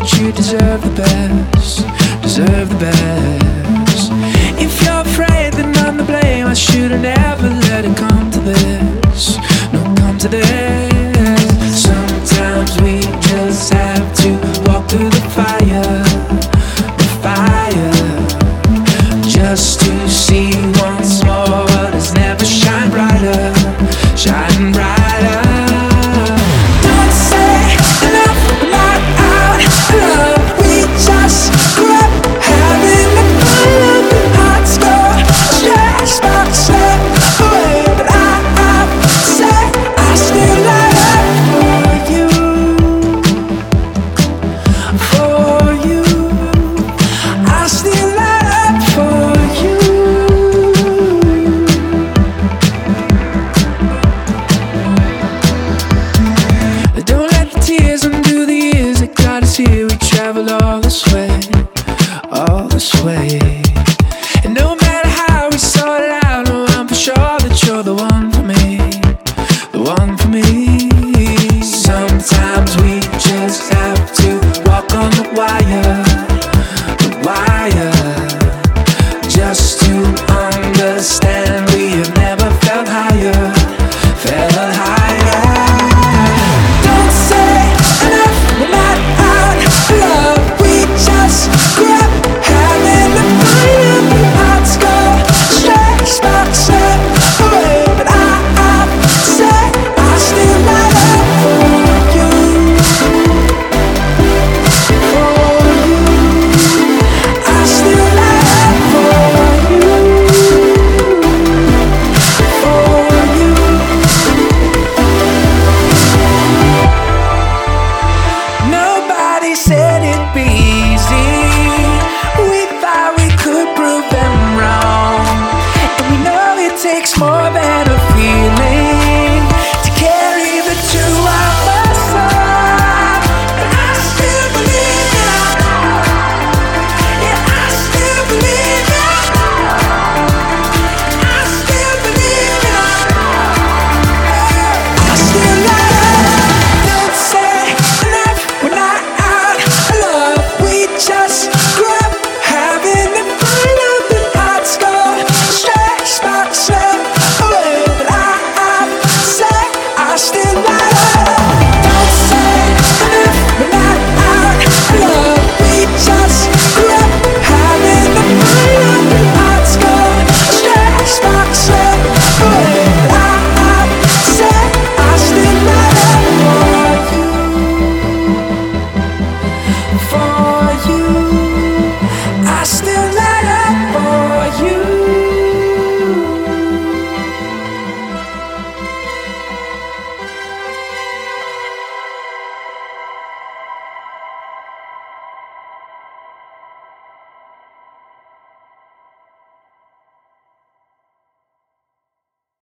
but you deserve the best, deserve the best. If you're afraid, then I'm to blame. I should've never let it come to this, no, come to this. Sometimes we just have to walk through the fire, just to see once more what has never shine brighter, shine brighter. Don't say enough about our love. We just grew up having the fun of the hearts go just about to slip away, but I say I still light up for you, I still light up for you. Don't let the tears undo the years that got us here. We traveled all this way.